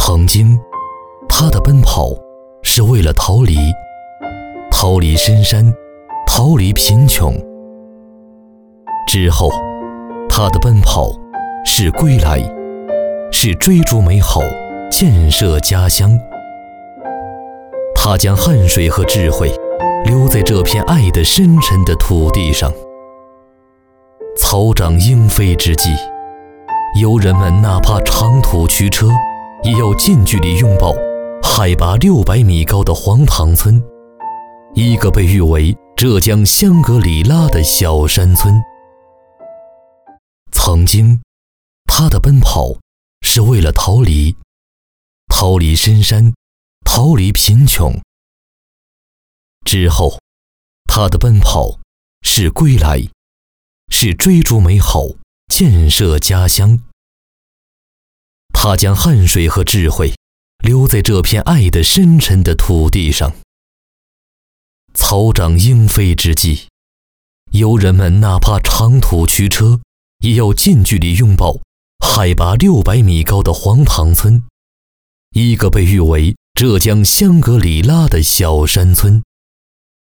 曾经，他的奔跑是为了逃离深山，逃离贫穷。之后，他的奔跑是归来，是追逐美好，建设家乡。他将汗水和智慧留在这片爱的深沉的土地上。草长莺飞之际，游人们哪怕长途驱车，也要近距离拥抱海拔600米高的黄塘村，一个被誉为浙江香格里拉的小山村。曾经，他的奔跑是为了逃离深山，逃离贫穷。之后，他的奔跑是归来，是追逐美好，建设家乡。他将汗水和智慧留在这片爱的深沉的土地上。草长莺飞之际，游人们哪怕长途驱车，也要近距离拥抱海拔600米高的黄塘村，一个被誉为浙江香格里拉的小山村。